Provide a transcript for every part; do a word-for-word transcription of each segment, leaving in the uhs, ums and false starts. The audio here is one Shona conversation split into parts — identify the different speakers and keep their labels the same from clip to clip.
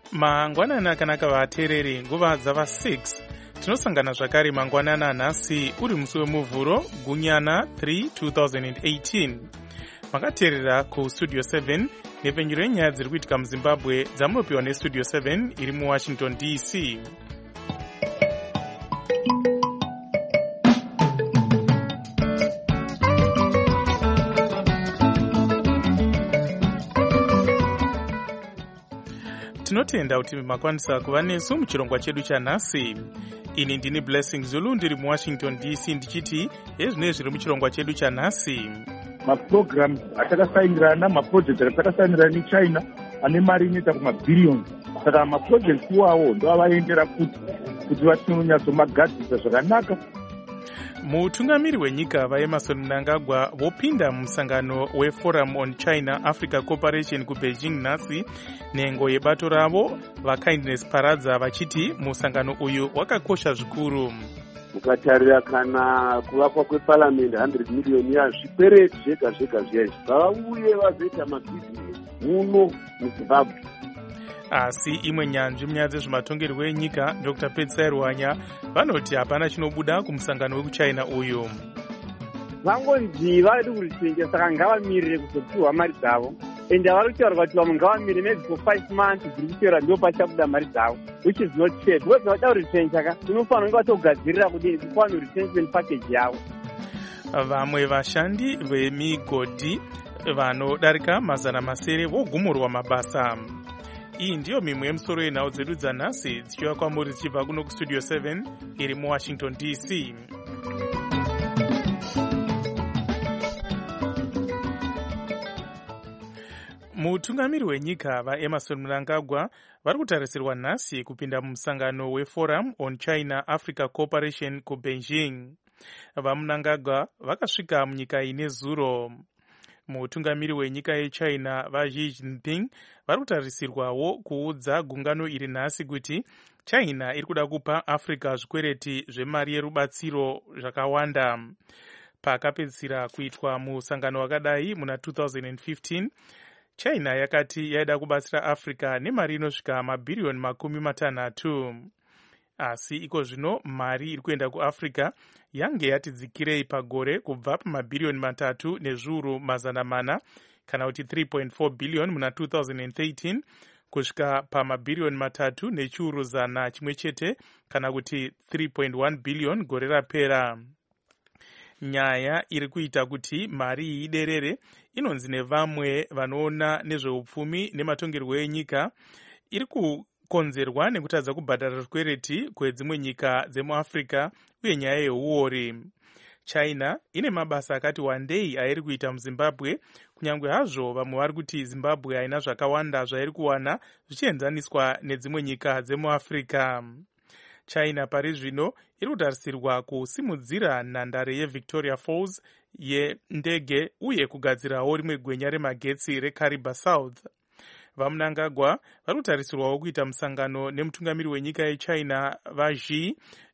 Speaker 1: mangwanani akanaka vateereri, nguva dzava six tinosangana zvakare mangwanani anhasi uri musi wemuvhuro gunyana three two thousand eighteen. makateerera kustudio seven nepfenyuro yenyaya dziri kuitika muzimbabwe dzamunopiwa nestudio seven iri muwashington D C. tinotenda kuti makwanisa kuva nesu muchirongwa chedu chanhasi. ini ndini Blessing Zulu ndiri muwashington D C ndichiti ezvinei zviri muchirongwa chedu chanhasi.
Speaker 2: maprograms atakasainirana maproject atakasainirana nechina ane mari inoita kumabhiriyoni. saka maproject iwawo ndo avaendera kuti kuti vatinonyatsomagadzisa zvakanaka.
Speaker 1: mutungamiri wenyika vaEmmerson Mnangagwa vopinda musangano weforum on China Africa Cooperation kuBeijing nhasi nhengo yebato ravo vaKindness Paradza vachiti musangano uyu wakakosha zvikuru.
Speaker 3: ukatarira kana kuvakwa kweparamende one hundred million yazvikwereti zvega zvega zviya vauye vazoita mabhizinesi muno muZimbabwe.
Speaker 1: asi imwe nyanzvi munyaya dzezvematongerwo enyika Dr Petsai Rwanya vanoti hapana chinobuda kumusangano wekuchina uyu.
Speaker 4: vangonzi vadi kuritengesa saka ngavamirire kuzopiwa mari dzavo ende vari kutaura kuti vamwe ngavamirire maybe for five months dziri kuteera ndo pachabuda mari dzavo, which is not fair because vada kuritengesa ka tinofanira kunge vatogadzirira kudini kufanira retention package yavo.
Speaker 1: vamwe vashandi vemigodhi vanodarika mazana masere vogumurwa mabasa. iyi ndiyo mimwe yemusoro yenhau dzedu dzanhasi dzichiva kwamuri dzichibva kuno kustudio seven iri muwashington D C. mutungamiri wenyika vaEmmerson Mnangagwa vari kutarisirwa nhasi kupinda mumusangano weforum on China Africa Cooperation kuBeijing. vaMnangagwa vakasvika munyika ine zuro. mutungamiri wenyika yechina vaXi Jinping vari kutarisirwawo kuudza gungano iri nhasi kuti China iri kuda kupa Africa zvikwereti zvemari yerubatsiro zvakawanda. pakapedzisira kuitwa musangano wakadai muna two thousand fifteen China yakati yaida kubatsira Africa nemari inosvika mabhiriyoni makumi matanhatu. asi iko zvino mari iri kuenda kuAfrica yange yati dzikirei pagore kubva pamabhiriyoni matatu nezviuru mazana mana kana kuti three point four billion muna two thousand thirteen kusvika pamabhiriyoni matatu nechiuru zana chimwe chete kana kuti three point one billion gore rapera. nyaya iri kuita kuti mari iyi iderere inonzi nevamwe vanoona nezveupfumi nematongerwo enyika iri ku konzerwa nekutadza kubhadhara zvikwereti kwedzimwe nyika dzemuAfrica uye nyaya yeuori. China ine mabasa akati wandei airi kuita muZimbabwe, kunyange hazvo vamwe vari kuti Zimbabwe haina zvakawanda zvairi kuwana zvichienzaniswa nedzimwe nyika dzemuAfrica. China pari zvino iri kutarisirwa kusimudzira nhandare yeVictoria Falls yendege uye kugadzirawo rimwe gwenya remagetsi reKariba South. vaMnangagwa vari kutarisirwawo kuita musangano nemutungamiri wenyika yechina vaXi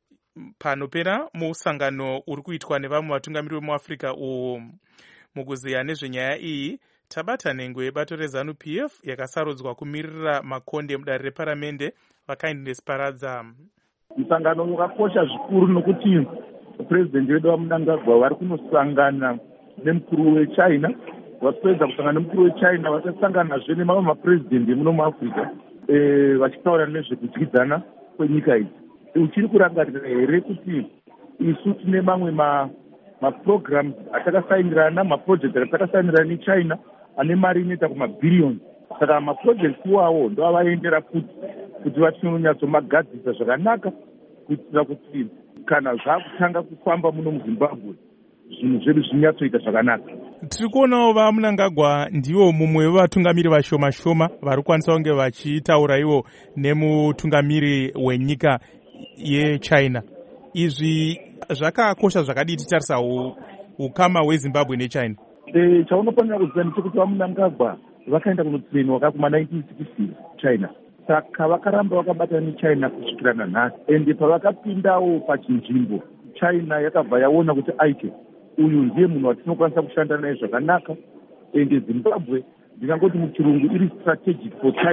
Speaker 1: panopera musangano uri kuitwa nevamwe vatungamiri vemuAfrica uwu. mukuziya nezvenyaya iyi tabata nhengo yebato reZanu P F yakasarudzwa kumirira makonde mudare reparamende vaKindness Paradza.
Speaker 2: musangano wakakosha zvikuru nokuti purezidendi wedu vaMnangagwa vari kunosangana nemukuru wechina. vapedza kusangana nemukuru wechina vachasanganazve nemamwe mapurezidendi muno muAfrica vachitaura nezvekudyidzana kwenyika idzi. uchiri kurangarira here kuti isu tine mamwe maprograms atakasainirana maproject atakasainirana nechina ane mari inoita kumabhiriyoni. saka maproject iwawo ndo avaendera kuti kuti vatinonyatsomagadzisa zvakanaka kuitira kuti kana zvakutanga kufamba muno muZimbabwe zvinhu zvedu zvinyatsoita zvakanaka.
Speaker 1: tiri kuonawo vaMnangagwa ndivo mumwe wevatungamiri vashoma shoma vari kukwanisa kunge vachitaura ivo nemutungamiri wenyika yechina. izvi zvakakosha zvakadii titarisa ukama hweZimbabwe nechina?
Speaker 2: e, chaunofanira kuziva ndechekuti vaMnangagwa vakaenda kunotrainwa kuma nineteen sixties China. saka vakaramba vakabatana nechina kusvikira nanhasi. ende pavakapindawo pachinzvimbo China yakabva yaona kuti aite uyu ndiye munhu watinokwanisa kushanda naye zvakanaka. ende Zimbabwe ndingangoti muchirungu iri strategic for China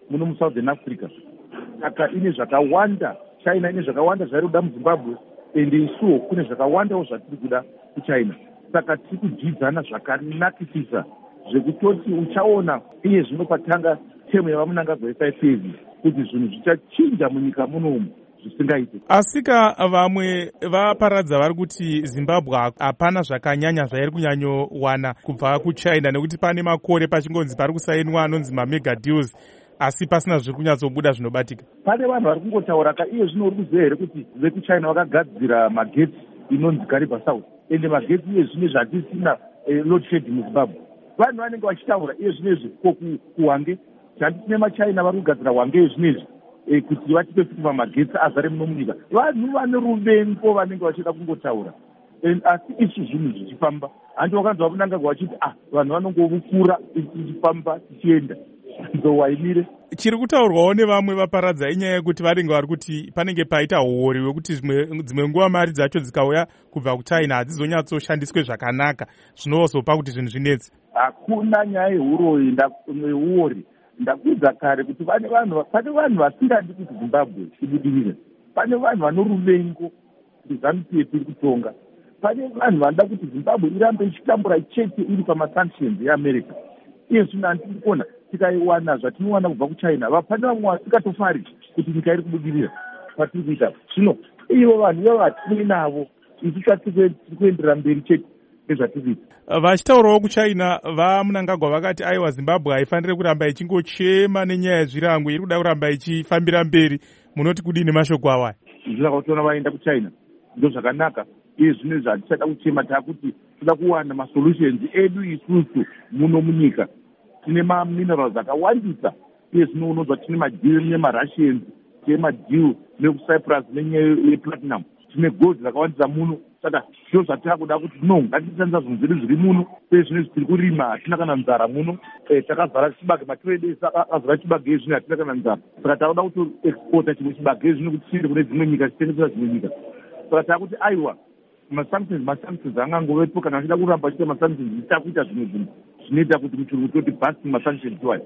Speaker 2: muno musouthern africa. Saka ine zvakawanda, China ine zvakawanda zvairi kuda muZimbabwe, ende isuwo kune zvakawandawo zvatiri kuda kuchina. Saka tiri kudzidzana zvakanakisisa zvekutoti uchaona iye zvino patanga temu yavamunangagwa yesaifezi kuti zvinhu zvichachinja munyika munomu zvisingaiti.
Speaker 1: Asika vamwe vaparadza vari kuti Zimbabwe hapana zvakanyanya zvairi kunyanyowana kubva kuchina, nekuti pane makore pachingonzi pari kusainwa anonzi mamega deals, asi pasina zviri kunyatsobuda zvinobatika.
Speaker 2: Pane vanhu vari kungotaura ka iye zvino uri kuziva here kuti vekuchina vakagadzira magetsi inonzi Kariba South, ende magetsi iye zvine zvatisina eh, load shed muZimbabwe. Vanhu vanenge vachitaura iye zvinezvi ko kuhwange chandisine machina vari kugadzira hwange iye zvinezvi e, kuti vatipe futi magetsi azare muno munyika. Vanhu vane ruvengo vanenge vachida kungotaura, asi isu zvinhu zvichifamba. Handi wakanzwa Mnangagwa vachiti ah vanhu vanongovukura isu tichifamba tichienda ndo waimire.
Speaker 1: Chiri kutaurwawo nevamwe vaparadza inyaya yekuti vanenge vari kuti panenge paita huori wekuti dzimwe nguva mari dzacho dzikauya kubva kuchina hadzizonyatsoshandiswe zvakanaka, zvinozopa kuti zvinhu zvinetsi.
Speaker 2: Hakuna nyaya yeuroyi neuori. Ndakuudza kare kuti pane vanhu pane vanhu vasingadi kuti Zimbabwe ibudirire. Pane vanhu vane ruvengo kuti ZANU-PF iri kutonga. Pane vanhu vanoda kuti Zimbabwe irambe ichitambura chete iri pamasanctions eAmerica. Iye zvino handiri kuona tikaiwana zvatinowana kubva kuchina, vapane vamwe vasikatofari kuti nyika iri kubudirira patiri kuita zvino. Ivo vanhu ivo vatiri navo isu tiri kuenderera mberi chete nezvatiri kuita.
Speaker 1: Vachitaurawo kuchina vaMnangagwa vakati aiwa Zimbabwe haifanire kuramba ichingochema nenyaya yezvirango, iri kuda kuramba ichifambira mberi. Munoti kudini mashoko awaya?
Speaker 2: Ndinoda kutiona vaenda kuchina ndo zvakanaka. Iye zvino zvatichada kuchema takuti toda kuwana masolutions edu isusu muno munyika. Tine maminerals akawandisa, iye zvino unonzwa tine madeal nemarussians, tine madeal nekucyprus nenyaya yeplatinum, tine gold dzakawandisa muno. Saka ndo zvatira kuda kuti no ngatishandisa zvinhu zvedu zviri muno. Uye zvino tiri kurima hatina kana nzara muno, takazara chibage matrade akazara chibage iye zvino hatina kana nzara. Saka takuda kuti exporta chimwe chibage iye zvino kuti tiende kune dzimwe nyika tichitengesera dzimwe nyika. Saka takuti aiwa masanctions masanctions angangovepo kana achida kuramba achiita masanctions zitakuita zvimwe zvinhu zvinoita kuti muchirungu toti basi masanctions iwayo.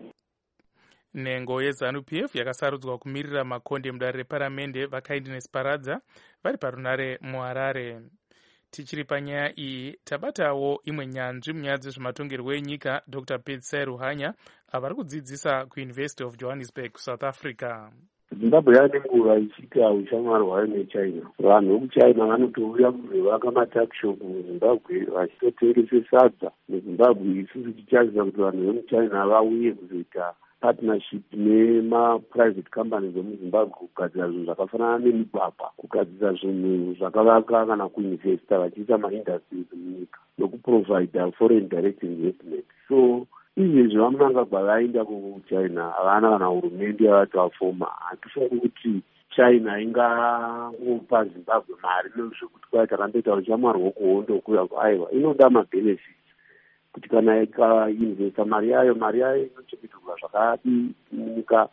Speaker 1: Nhengo yeZANU-P F yakasarudzwa kumirira makonde mudare reparamende vaKindness Paradza vari parunare muHarare. Tichiri panyaya iyi tabatawo imwe nyanzvi munyaya dzezvematongerwo enyika, Doctor Petsai Ruhanya avari kudzidzisa kuUniversity of Johannesburg, South Africa.
Speaker 3: Zimbabwe yane nguva ichiita ushamwari hwayo neChina. Vanhu vekuchina vanotouya kuzovaka matakishopu muZimbabwe vachitotengese sadza muZimbabwe. Isusu tichitarisa kuti vanhu vemuchina vauye kuzoita partnership nemaprivate companies emuZimbabwe kugadzira zvinhu zvakafanana nemigwagwa, kugadzira zvinhu zvakavaka kana kuinvesta vachiita maindustries munyika nokuprovida foreign direct investment. So izvezvi vaMnangagwa vaenda kuchina havana kana hurumende yavati vafoma. Hatifungi kuti China ingangopa Zimbabwe mari nezvekuti kwai takamboita ushamwari hwokuhondo kuya aiwa inoda mabenefits kuti kana ikainvesta mari yayo mari yayo inochengeterwa zvakadi munyika.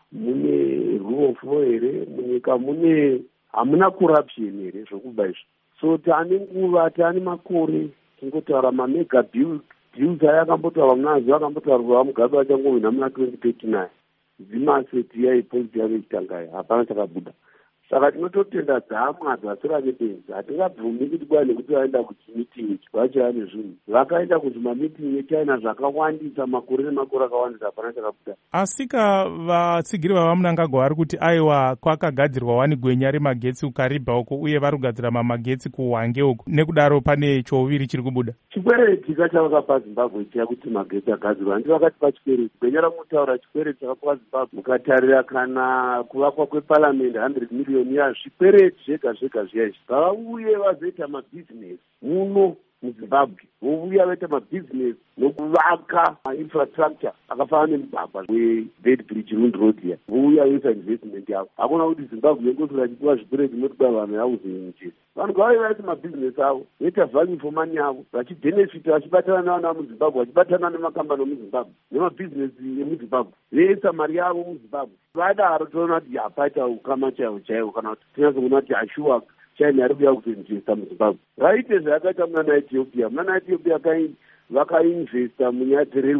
Speaker 3: Mune rule of law here munyika, mune hamuna corruption here zvokuba izvi. So taane nguva taane makore tingotaura mamega deals deals aya akambotaurwa munazi akambotaurwa mugabe vachangovina muna twenty thirty-nine dzimaseti yaipolisi yave ichitanga hapana chakabuda. Saka tinototenda dzamwe adzasira nebenzi. Hatingabvumi kuti bwana nekuti vaenda kuchimeeting vachaya nezvinhu vakaenda kuzimameeting eChina zvakawandisa makore nemakore akawandisa hapana chakabuda.
Speaker 1: Asika vatsigiri vaMnangagwa vari kuti aiwa kwakagadzirwa wani gwenya remagetsi kuKariba uko uye vari kugadzira mamagetsi kuHwange uko, nekudaro pane chouviri chiri kubuda.
Speaker 3: Chikwereti chavakapa Zimbabwe chiya kuti magetsi agadzirwa handi vakatipa chikwereti. Gwenya ramunotaura chikwereti chakapa Zimbabwe mukatarira kana kuvakwa kweparamende hundred million yazvikwereti zvega zvega zviya izvi vauye vazoita mabhizinesi muno muZimbabwe, vouya vaita mabhizinesi nokuvaka mainfrastructure akafanana nemugwagwa weBed Bridge Round Road here, vouya vaita investment yavo. Hakuna kuti Zimbabwe yengosura achipiwa zvikwereti nokuda vanhu yauzenjeri. Vanhu ngavauye vaita mabhizinesi avo voita value for money yavo vachibhenefita vachibatana navana muZimbabwe vachibatana nemakambani emuZimbabwe nemabhizinesi emuZimbabwe veisa mari yavo muZimbabwe. Vadaro toona kuti hapaita ukama chaiwo chaiwo kana kuti tinyazoona kuti ashuwa China yari kuya kutoinvesta muZimbabwe. Raite zvayakaita muna naEthiopia. Muna naEthiopia vakainvesta munyaya dzerailway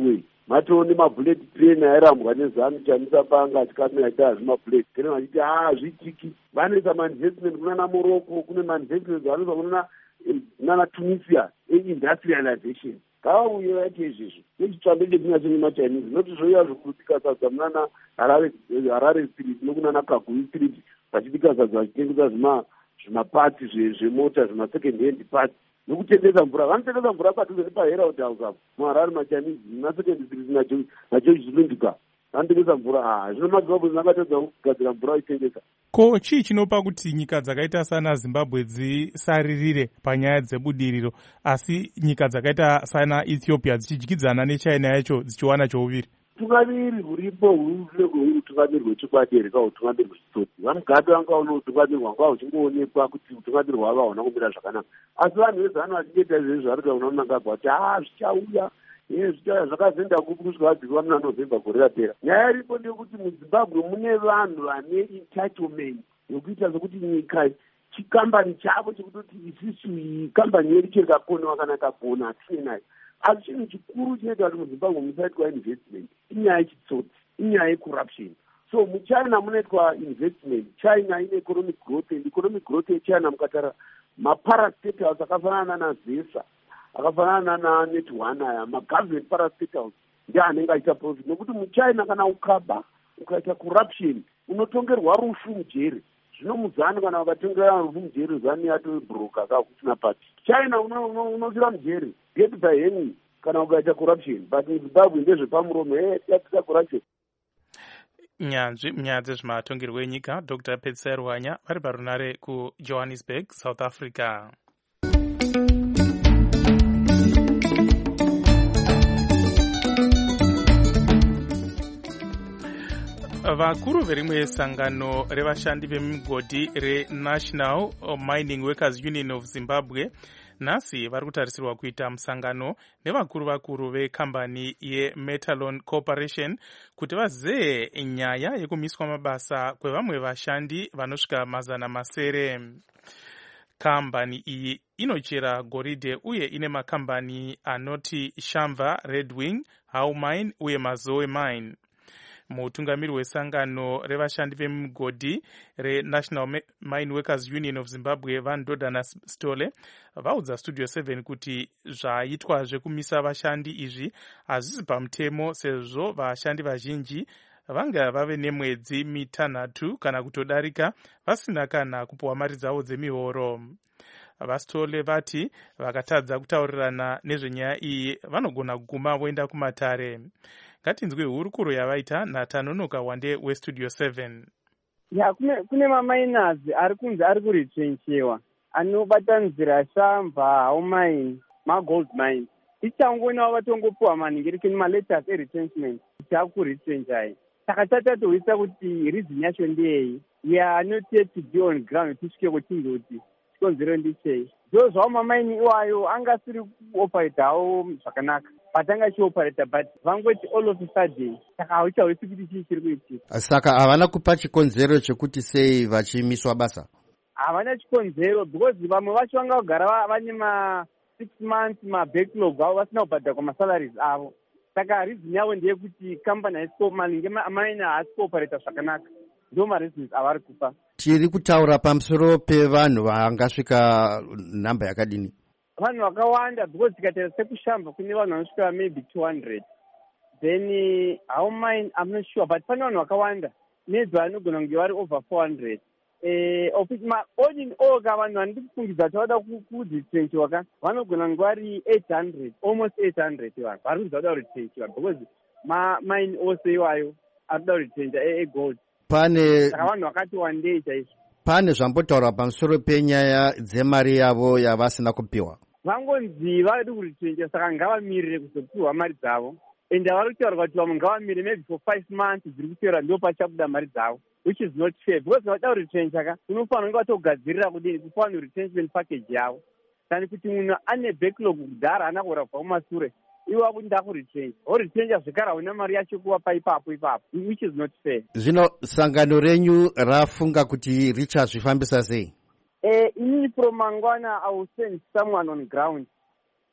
Speaker 3: matoo nemabullet train airambwa nezanu chamisa panga achikamira achiti hazvimabullet train vachiti haa zvitiki vanoisa mainvestment kunana morocco kune mainvestment vanoisa kunana nana tunisia eindustrialization ngavauye vaite izvezvo nechitsvambe chetinyacho nemachinese noti zvoiva zvokubika sadza munana harare street nokunana kagui street vachibika sadza vachitengesa zvimapatsi zvemota zvimasecond hand parts nokutengesa mvura vanotengesa mvura padhuze nepaherald house apo muharare machinese nasecond street nageorge zilunduka vanotengesa mvura ha zvino madzibabwe akatedza kugadzira mvura vachitengesa.
Speaker 1: Ko chii chinopa kuti nyika dzakaita sana Zimbabwe dzisaririre panyaya dzebudiriro asi nyika dzakaita sana Ethiopia dzichidyidzana nechina yacho dzichiwana chouviri?
Speaker 3: Utungamiri huripo huri utungamiri hwechokwadi here kana utungamiri hwechitsotsi. Vanogada vangaona utungamiri hwanga huchingoonekwa kuti utungamiri hwavo hauna kumira zvakanaka. Asi vanhu vezano vachingoita izvezvi vari kuona Mnangagwa kuti ah zvichauya zvakazoenda kupi kusvika vadziviwa muna November gore rapera. Nyaya iripo ndeyekuti muZimbabwe mune vanhu vane entitlement yokuita sokuti nyika chikambani chavo chekutoti isisu iyi kambani yedu chirikaponewa kana takapona hatine nayo. Asi chinhu chikuru chinoita kuti muZimbabwe musaitwa investment inyaya yechitsotsi, inyaya yecorruption. So muchina munoitwa investment, China ine economic growth, and economic growth yechina mukatarira maparastatals akafanana naZesa akafanana naNet One aya magovernment parastatals ndiye anenge aita profit nokuti muchina kana ukaba ukaita corruption unotongerwa rufu mujeri. Zvino muzani kana vakatongera rufu mujeri zani yatobroka kakutina pati. China unosvira mujeri get by hanging kana ukaita corruption, but muZimbabwe ndezvepamuromo eh yaita corruption.
Speaker 1: Nyanzvi nyaya dzezvematongerwo enyika Doctor Petsai Ruhanya vari parunare kuJohannesburg, South Africa. Vakuru verimwe sangano revashandi vemigodhi reNational Mining Workers Union of Zimbabwe nhasi vari kutarisirwa kuita musangano nevakuru vakuru vekambani yeMetalon Corporation kuti vazee nyaya yekumiswa mabasa kwevamwe vashandi vanosvika mazana masere. Kambani iyi inochera goridhe uye ine makambani anoti Shamva, Redwing, How Mine uye Mazoe Mine. Mutungamiri wesangano revashandi vemigodhi reNational Mine Workers Union of Zimbabwe Vandodana Stole vaudza Studio seven kuti zvaitwa zvekumisa vashandi izvi hazvisi pamutemo sezvo vashandi vazhinji vanga vave nemwedzi mitanhatu kana kutodarika vasina kana kupuwa mari dzavo dzemihoro. Vastole vati vakatadza kutaurirana nezvenyaya iyi vanogona kuguma voenda kumatare. Ngatinzwe hurukuro yavaita naTanonoka Wande weStudio seven.
Speaker 4: Ya kune kune maminers ari kunzi ari kuritrenchewa anobata nzira Shamva, How Mine, magold mine. Tichangoona vatongopuwa manhingerikeni maletters eretrenchment chakuritrenchai. Saka tatatoisa kuti reason yacho ndeyei. Ya not yet to be on ground tisvike kuchindoti chikonzero ndichei. Ndo zvavo mamaini iwayo angasiri kuoperate hawo zvakanaka. Patanga chioperate but vangoti all of a sudden saka hauchawisi kuti chii chiri kuitika.
Speaker 5: Saka havana kupa chikonzero chekuti sei vachimiswa basa?
Speaker 4: Havana chikonzero because vamwe vacho vanga kugara vane ma six months mabacklog avo vasina kubhadha kwamasalaries avo. Saka reason yavo ndeyekuti company haisiko maningi amaina haasi kuoperate zvakanaka. Ndo mareasons avari kupa.
Speaker 5: Tiri kutaura pamusoro pevanhu vangasvika namba yakadini?
Speaker 4: Vanhu vakawanda because tikatarisa sekuShamva kune vanhu vanosvika maybe two hundred. Then How Mine I'm not sure but pane vanhu vakawanda. Maybe vanogona kunge vari over four hundred. Eh office ma all in all ka vanhu vanoda kufungidza kuti vada kudzitrenchiwa ka vanogona kunge vari eight hundred, almost eight hundred vanhu vari kudzida kuda kuritrenchiwa because ma mine ose iwayo arikuda kuritrencha egold.
Speaker 5: Pane
Speaker 4: saka vanhu vakati wandei chaizvo.
Speaker 5: Pane zvambotaura pamusoro penyaya dzemari yavo yavasina kupiwa.
Speaker 4: Vangonzi vari kuritrencha saka ngavamirire kuzopiwa mari dzavo. Ende vari kutaura kuti vamwe ngavamirire maybe for five months dziri kuteera ndo pachabuda mari dzavo. Which is not fair because vada kuritrencha ka unofanira kunge watogadzirira kudini kupa vanhu retrenchment package yavo. Kana kuti munhu ane backlog kudhara ana kuora kubva kumasure iwa kuti ndakuritrencha woritrencha zvikara una mari yacho kuvapa ipapo ipapo which is not fair.
Speaker 5: Zvino sangano renyu rafunga kuti richazvifambisa sei?
Speaker 4: Eh, inini from mangwana I will send someone on ground.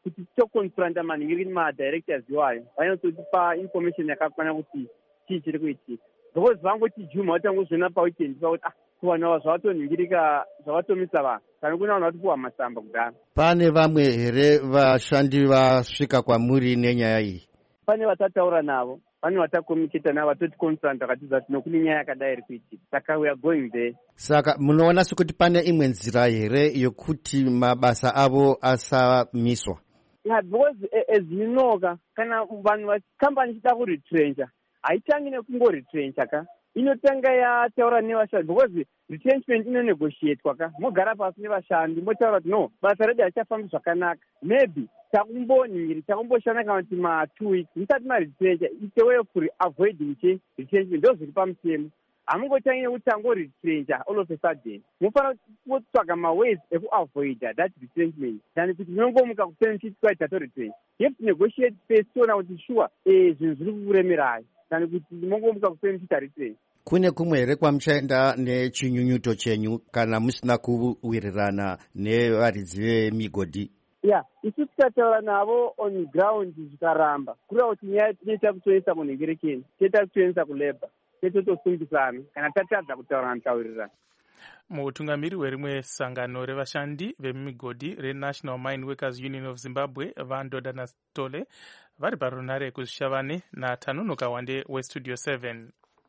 Speaker 4: kuti tichokonfranta manhingiri madirectors iwayo vanotsotipa information yakakwana kuti chii chiri kuitika because vangoti juma vatangozviona paweekend pakuti ah kuvanhu ava zvavatonhingirika zvavatomisa vanhu kana kuna vanhu vatipuwa masamba kudhara.
Speaker 5: Pane vamwe here vashandi vasvika kwamuri nenyaya iyi?
Speaker 4: Pane vatataura navo, pane vatakomuniketa navo, vatoti confront vakatiudza kuti nokune nyaya yakadai iri kuitika, saka we are going there.
Speaker 5: Saka munoona sekuti pane imwe nzira here yokuti mabasa avo asamiswa?
Speaker 4: Yeah, because as you know, kana vanhu vakambani chida kuretrencha haitangi nekungoretrencha ka inotanga yataura nevashandi because retrenchment inonegotiatwa ka mogara pasi nevashandi motaura kuti no basa redu harichafambi zvakanaka maybe takumbonhingiri takumboshanda kana kuti ma-two weeks musati maretrencha it's a way of avoiding che retrenchment ndo zviri pamutemo. Hamungotangi nekuti tangoretrencha all of a sudden mufanira kutsvaga maways ekuavoida that retrenchment than kuti munongomuka kubenefit kwai tatoretrencha. You have to negotiate first toona kuti sure zvinhu zviri kuremerai than kuti munongomuka kubenefit retrencha.
Speaker 5: Kune kumwe here kwamuchaenda nechinyunyuto chenyu kana musina kuwirirana nevaridzi vemigodhi?
Speaker 4: Yeah, isu tikataura navo on ground zvikaramba kureva kuti nyaya tinoita kutoisa munhengerekeni toita kutoisa kulabor totosungusana kana tatadza kutaura notaurirana.
Speaker 1: Mutungamiri werimwe sangano revashandi vemigodhi reNational Mine Workers Union of Zimbabwe Vandoda Nastole vari parunare kuzvishavane naTanunuka Wande weStudio seven.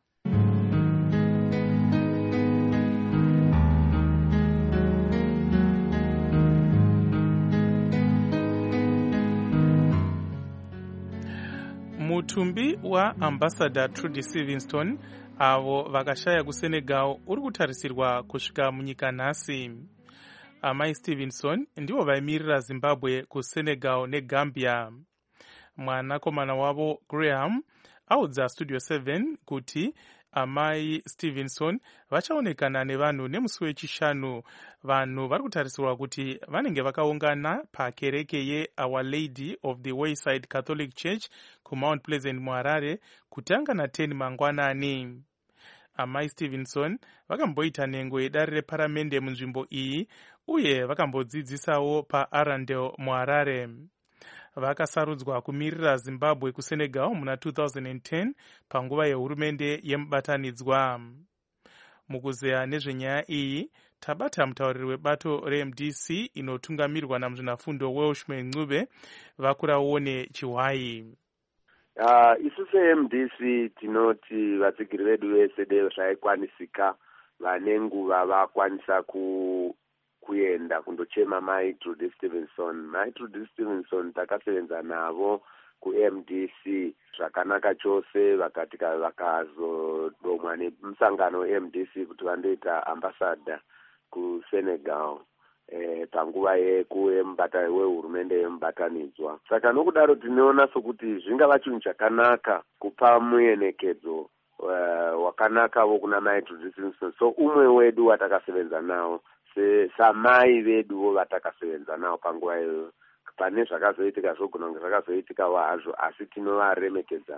Speaker 1: Mutumbi wa Ambassador Trudy Livingstone avo vakashaya kuSenegal uri kutarisirwa kusvika munyika nhasi. Amai Livingstone ndivo vaimirira Zimbabwe kuSenegal neGambia. Mwanakomana wavo Graham audza Studio seven kuti amai Livingstone vachaonekana nevanhu nemusi wechishanu. Vanhu vari kutarisirwa kuti vanenge vakaungana pakereke ye Our Lady of the Wayside Catholic Church kuMount Pleasant muHarare kutanga na ten mangwanani. Amai Livingstone vakamboita nhengo yedare reparamende munzvimbo iyi uye vakambodzidzisawo paArundel muHarare. Vakasarudzwa kumirira Zimbabwe kuSenegal muna two thousand ten panguva yehurumende yemubatanidzwa. Mukuzeya nezvenyaya iyi tabata mutauriri webato reM D C inotungamirwa namuzvinafundo Welshman Ncube vakuraone Chiwai.
Speaker 3: Uh, isu seM D C tinoti vatsigiri vedu vese dei zvaikwanisika vane nguva vakwanisa ku kuenda kundochema mai Trudy Livingstone. Mai Trudy Livingstone takasevenza navo kuM D C zvakanaka chose vakatika vakazodomwa nemusangano weM D C kuti vandoita ambassador kuSenegal eh, panguva yekuembata wehurumende yemubatanidzwa. Saka nokudaro tinoona sokuti zvingava chinhu chakanaka kupa muyenekedzo uh, wakanakawo kuna mai Trudy Livingstone. So umwe wedu watakasevenza nawo samai veduwo vatakasevenza navo panguva iyoyo pane zvakazoitika zvogona kunge zvakazoitikawo hazvo asi tinovaremekedza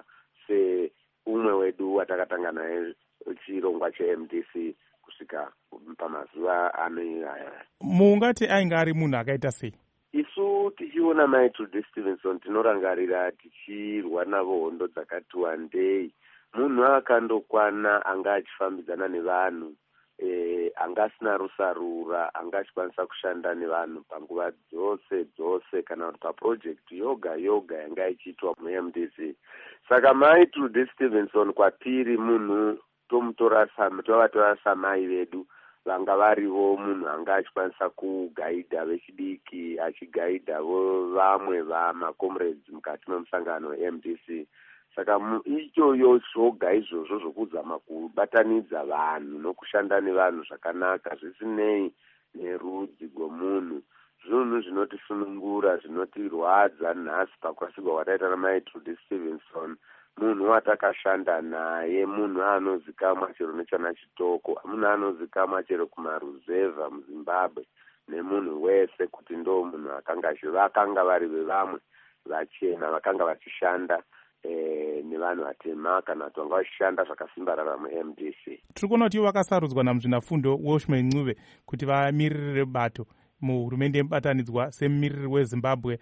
Speaker 3: seumwe wedu watakatanga naye chirongwa cheM D C kusvika pamazuva ano aya.
Speaker 1: Mungati ainge ari munhu akaita sei?
Speaker 3: Isu tichiona mai Trudy Livingstone tinorangarira tichirwa navo hondo dzakati wandei. Munhu akandokwana anga achifambidzana nevanhu Eh, angasina rusarura angachikwanisa kushanda nevanhu panguva dzose dzose kana kuti paproject yoga yoga yanga ichiitwa muM D C. Saka mai Trudy Livingstone kwatiri munhu tomutora tovatora samai vedu vanga varivo munhu anga achikwanisa kugaidha vechidiki achigaidhavo vamwe vamacomrades mukati memusangano weM D C. Saka ichoyo zvoga izvozvo zvokuzama kubatanidza vanhu nokushanda nevanhu zvakanaka zvisinei nerudzi rwomunhu zvinhu zvinotisunungura zvinotirwadza nhasi pakurasikwa kwataita namai Trudy Livingstone. Munhu watakashanda naye, munhu anozikamwa chero nechana chitoko, munhu anozikamwa chero kumaruzevha muZimbabwe nemunhu wese kuti ndo munhu akanga vakanga vari vevamwe vachena vakanga vachishanda Eh, nevanhu vatema kana kuti vanga vachishanda zvakasimbarara muM D C.
Speaker 1: Tiri kuona kuti vakasarudzwa namuzvinafundo Welshman Ncube kuti vamiririre bato muhurumende yemubatanidzwa semumiriri weZimbabwe.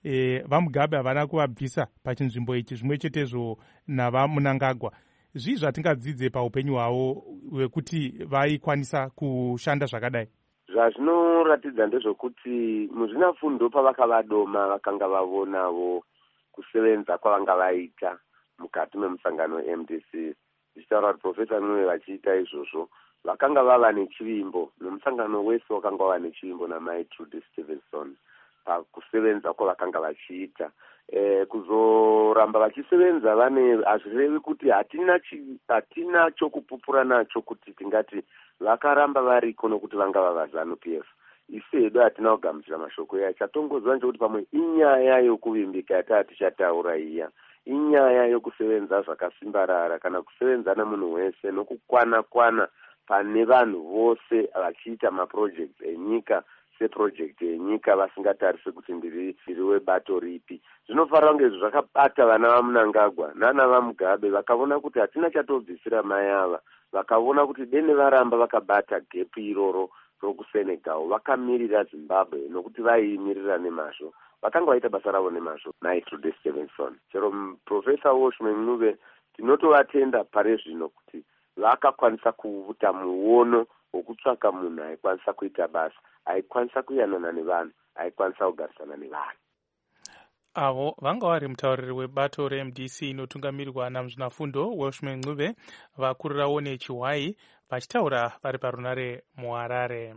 Speaker 1: e, vamugabe havana kuvabvisa pachinzvimbo ichi zvimwe chetezvo navamunangagwa. Zvii zvatingadzidze paupenyu hwavo hwekuti vaikwanisa kushanda zvakadai?
Speaker 3: Zvazvinoratidza ndezvokuti muzvinafundo pavakavadoma vakanga vavonavo kusevenza kwavanga vaita mukati memusangano we-M D C. Zvichitaura kuti Profesa Ncube vachiita izvozvo vakanga vava nechivimbo, nomusangano wese wakanga wava nechivimbo namai Trudy Stevenson pakusevenza kwavakanga vachiita. E, kuzoramba vachisevenza vane hazvirevi kuti hatina chi, hatina chokupupura nacho kuti tingati vakaramba variko nokuti vanga vava ZANU P F. Isi hedu hatina kugamuchira mashoko iya. Chatongozwa nchekuti pamwe inyaya yokuvimbika yata tichataura iya. Inyaya yokusevenza zvakasimbarara kana kusevenza namunhu wese nokukwana kwana pane vanhu vose vachiita maprojects enyika seproject yenyika vasingatarisi kuti ndiri webato ripi. Zvinofanira kunge zvakabata vana vaMunangagwa nana vaMugabe vakaona kuti hatina chatobvisira mai ava, vakaona kuti dene varamba vakabata gepu iroro rokuSenegal vakamirira Zimbabwe nokuti vaiimirira nemazvo, vakanga vaita basa ravo nemazvo naye Trudy Stevenson. Chero Profesa Washman Ncube tinotovatenda pare zvino kuti vakakwanisa kuvuta muono wokutsvaka munhu aikwanisa kuita basa, aikwanisa kuyanana nevanhu, aikwanisa kugarisana nevanhu.
Speaker 1: Avo vanga vari mutauriri webato re-M D C inotungamirirwa namuzvinafundo Washman Ncube, vakurirawo nechiwai vachitaura vari parunare muHarare.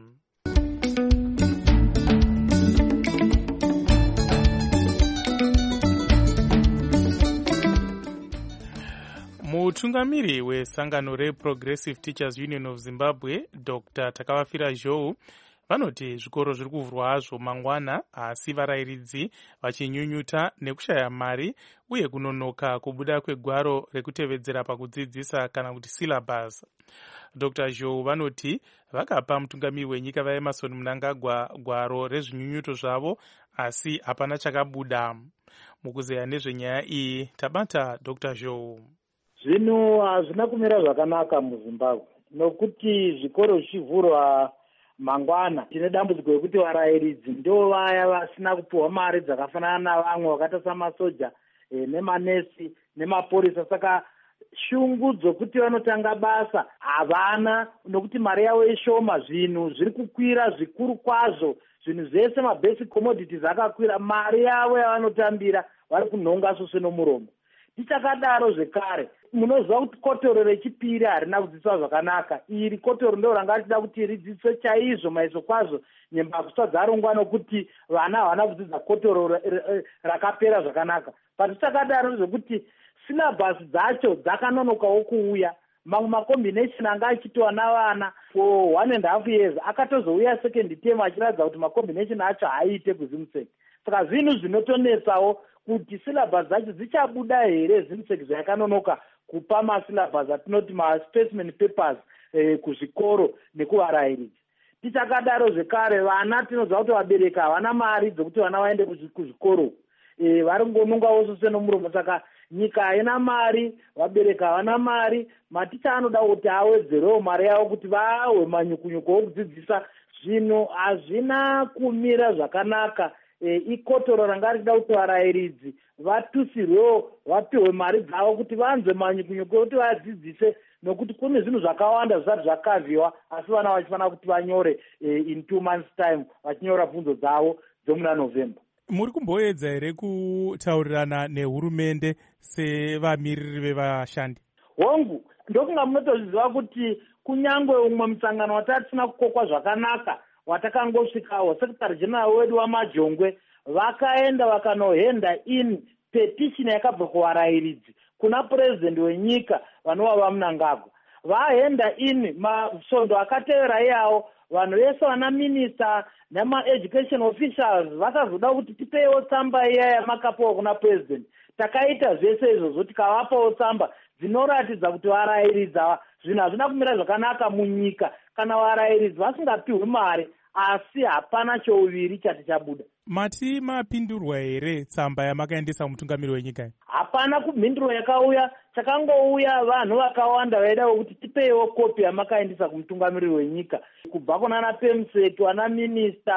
Speaker 1: Mutungamiri wesangano reProgressive Teachers Union of Zimbabwe, Doctor Takavafira Zhou, vanoti zvikoro zviri kuvhurwa hazvo mangwana, asi varayiridzi vachinyunyuta nekushaya mari uye kunonoka kubuda kwegwaro rekutevedzera pakudzidzisa kana kuti syllabus. Doctor Zhou vanoti vakapa mutungamiri wenyika vaEmmerson Mnangagwa gwaro rezvinyunyuto zvavo, asi hapana chakabuda. Mukuzeya nezvenyaya iyi tabata Doctor Zhou.
Speaker 6: Zvinhu hazvina kumira zvakanaka muZimbabwe nokuti zvikoro zvichivhurwa mangwana. Tine dambudziko rekuti varayiridzi ndo vaya vasina kupiwa mari dzakafanana navamwe vakaita samasoja e, nemanesi nemaporisa. Saka shungu dzokuti vanotanga basa havana nokuti mari yavo ishoma. Zvinhu zviri kukwira zvikuru kwazvo, zvinhu zvese mabasic commodities akakwira, mari yavo yavanotambira vari kunhonga sose nomuromo. Tichakadaro zvekare, munoziva kuti kotoro rechipiri harina kudzidziswa zvakanaka. Iri kotoro ndo ranga richida kuti ridzidziswe chaizvo maiso kwazvo nyemba kuswa dzarongwa nokuti vana havana kudzidza kotoro rakapera zvakanaka. Patichakadaro zvekuti syllabus dzacho dzakanonokawo kuuya. Mamwe macombination anga achitiwa navana for one and a half years akatozouya second term achiratidza kuti macombination acho haaite kuzimuseki. Saka zvinhu zvinotonesawo kuti syllabus dzacho dzichabuda here zimuseki zvakanonoka kupa masyllabus atinoti maspecimen papers eh, kuzvikoro nekuvarayiridzi. Tichakadaro zvekare vana tinoziva kuti vabereki havana mari dzokuti vana vaende kuzvikoro, eh, vari ngonongawo sose nomuromo. Saka nyika haina mari, vabereki havana mari, maticha anoda kuti awedzerewo mari yavo kuti vahwe manyukunyuko okudzidzisa. Zvinhu hazvina kumira zvakanaka. E, ikotoro ranga richida kuti varayiridzi vatusirwewo vapiwe mari dzavo kuti vanzwe manyukunyuko kuti vadzidzise, nokuti kune zvinhu zvakawanda zvisati zvakaviwa asi vana vachifanira kuti vanyore e, in two months time vachinyora bvunzo dzavo dzomuna November.
Speaker 1: Muri kumboedza here kutaurirana nehurumende sevamiriri vevashandi?
Speaker 6: Hongu, ndokunga munotozviziva kuti kunyangwe umwe musangano watatisina kukokwa zvakanaka watakangosvikawo, Secretary General wedu waMajongwe vakaenda vakanohenda in petition yakabva kuvarayiridzi kuna president wenyika vanova vaMnangagwa. Vahenda in masvondo akatevera iyawo, vanhu vese vana minister nema-education officials vakazoda kuti tipewo tsamba iya yamakapiwa kuna president. Takaita zvese izvozvo tikavapawo tsamba dzinoratidza kuti varayiridzi ava zvinhu hazvina kumira zvakanaka munyika kana varayiridzi vasingapiwe mari, asi hapana chouviri chati chabuda.
Speaker 1: Mati mapindurwa here tsamba yamakaendesa mutungamiri wenyika?
Speaker 6: Hapana kumhinduro yakauya. Chakangouya vanhu vakawanda vaida kuti tipewo kopi yamakaendesa kumutungamiri wenyika kubva kunana Pemsek, wana minister,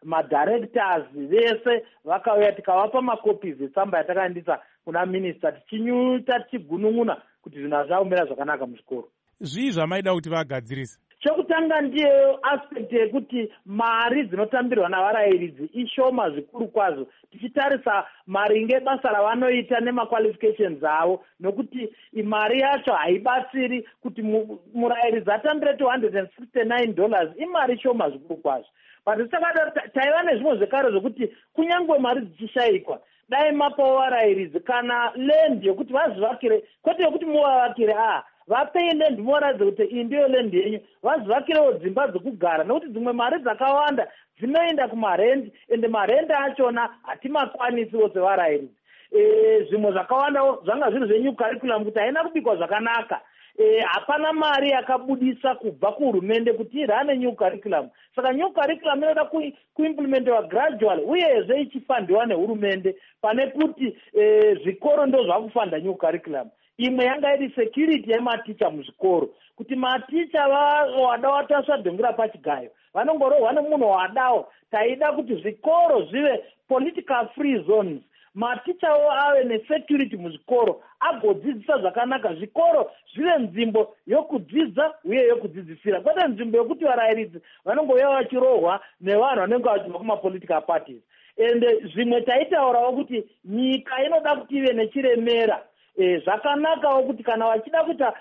Speaker 6: madirectors vese vakauya tikavapa makopies etsamba yatakaendisa kuna minista tichinyuta tichigunun'una kuti zvinhu hazvaumira zvakanaka muzvikoro.
Speaker 1: Zvii zvamaida kuti vagadzirisa?
Speaker 6: Chekutanga ndiyo aspect yekuti mari dzinotambirwa navarayiridzi ishoma zvikuru kwazvo tichitarisa maringe basa ravanoita nemaqualifications avo, nokuti mari yacho haibatsiri kuti murayiridzi atambire two hundred sixty-nine dollars imari shoma zvikuru kwazvo. But saka taiva nezvimwe zvekare zvokuti kunyangwe mari dzichishayikwa dai mapawo varayiridzi kana land yokuti vazvivakire, kwete yokuti muvavakire a vapei land muvaradze kuti iyi ndiyo land yenyu, vazivakirewo dzimba dzokugara, nokuti dzimwe mari dzakawanda dzinoenda kumarendi ende marendi achona hatimakwanisiwo sevarayiridzi. E, zvimwe zvakawandawo zvanga zviri zvenew curriculum kuti haina kubikwa zvakanaka. Hapana e, mari yakabudisa kubva kuhurumende kuti irane new curriculum. Saka new curriculum inoda kuimplementiwa gradually uyezve ichifandiwa nehurumende pane kuti e, zvikoro ndo zvakufanda new curriculum. Imwe yanga iri security yematicha muzvikoro, kuti maticha wada watasva dhongira pachigayo vanongorohwa nemunhu wadawo. Taida kuti zvikoro zvive political free zones, matichawo ave nesecurity muzvikoro, agodzidzisa zvakanaka, zvikoro zvive nzvimbo yokudzidza uye yokudzidzisira, kwete nzvimbo yokuti varayiridzi vanongouya vachirohwa nevanhu vanenge vachibva kumapolitical parties. Ende zvimwe taitaurawo kuti nyika inoda kuti ive nechiremera. E, zvakanakawo kuti kana vachida kuita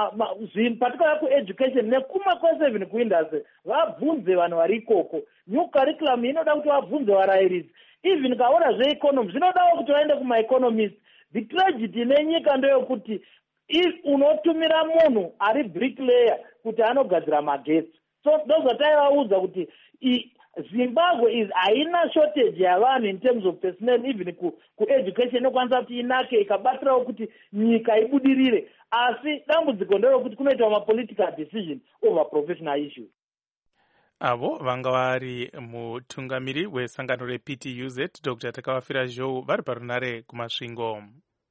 Speaker 6: patikauya kueducation nekuma kwese even kuindustry vabvunze vanhu vari ikoko. New curriculum inoda kuti vabvunze varayiridzi. Even kaona zveeconomy zvinodawo kuti vaende kumaeconomist. The tragedy nenyika ndeyokuti unotumira munhu ari bricklayer kuti anogadzira magetsi. So ndozvataivaudza kuti Zimbabwe is haina shortage yavanhu in terms of personnel, even ku, ku education inokwanisa kuti inake ikabatirawo kuti nyika ibudirire, asi dambudziko nderokuti kunoitwa ma-political decision over professional issues.
Speaker 1: Avo vanga vari mutungamiri wesangano reP T U Z Doctor Takawafira Zhou vari parunare kumasvingo.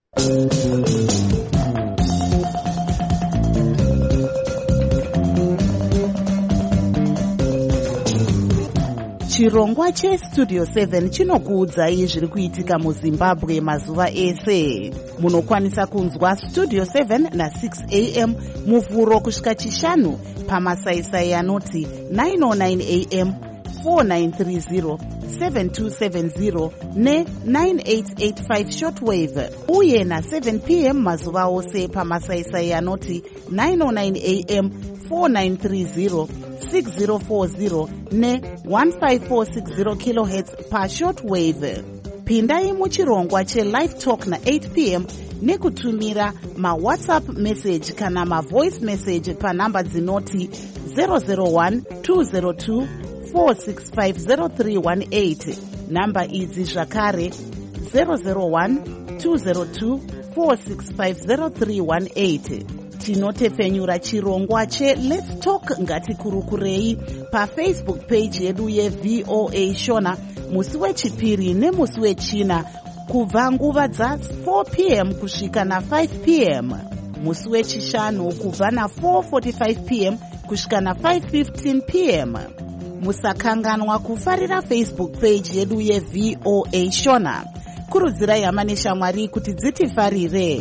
Speaker 7: Chirongwa cheStudio seven chinokuudzai zviri kuitika muZimbabwe mazuva ese. Munokwanisa kunzwa Studio seven na six a m muvhuro kusvika chishanu pamasaisai anoti nine oh nine a m, four nine three zero, seven two seven zero ne nine eight eight five shortwave, uye na seven p m mazuva ose pamasaisai anoti nine oh nine a m, four nine three zero, six zero four zero ne one five four six zero kilohertz pa shortwave. Pindai muchirongwa cheLive Talk na eight p m nekutumira ma-WhatsApp message kana ma-voice message pa namba dzinoti zero zero one two zero two four six five zero three one eight. Namba idzi zvakare zero zero one two zero two four six five zero three one eight. Tinotepfenyura chirongwa che Let's Talk ngatikurukurei pa Facebook page yedu ye V O A Shona musi wechipiri nemusi wechina kubva nguva dza four p m kusvika na five p m, musi wechishanu kubva na four forty-five p m kusvika na five fifteen p m. Musakanganwa kufarira Facebook page yedu ye V O A Shona. Kurudzirai hama neshamwari kuti dzitifarire.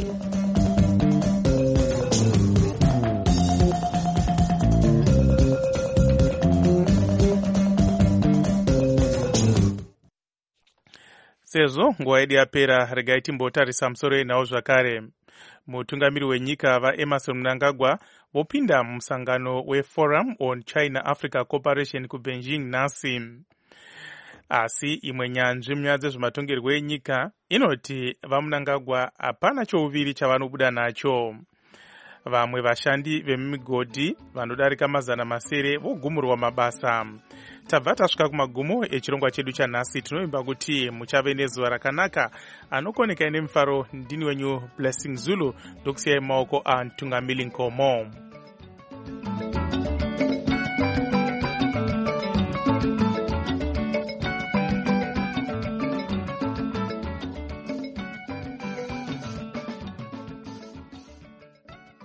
Speaker 1: Sezvo nguva yedu yapera, regai timbotarisa musoro nawo zvakare. Mutungamiri wenyika vaEmmerson Mnangagwa vopinda musangano weForum on China Africa Cooperation kuBeijing nhasi. Asi imwe nyanzvi munyaya dzezvematongerwo enyika inoti vaMnangagwa hapana chouviri chavanobuda nacho. Vamwe vashandi vemigodhi vanodarika mazana masere vogumurwa mabasa. Tabva tasvika kumagumo echirongwa chedu chanhasi. Tinovimba kuti muchave nezuva rakanaka. Anokoneka nemufaro ndini wenyu Blessing Zulu, ndokusiyai maoko aMtungamiri Nkomo.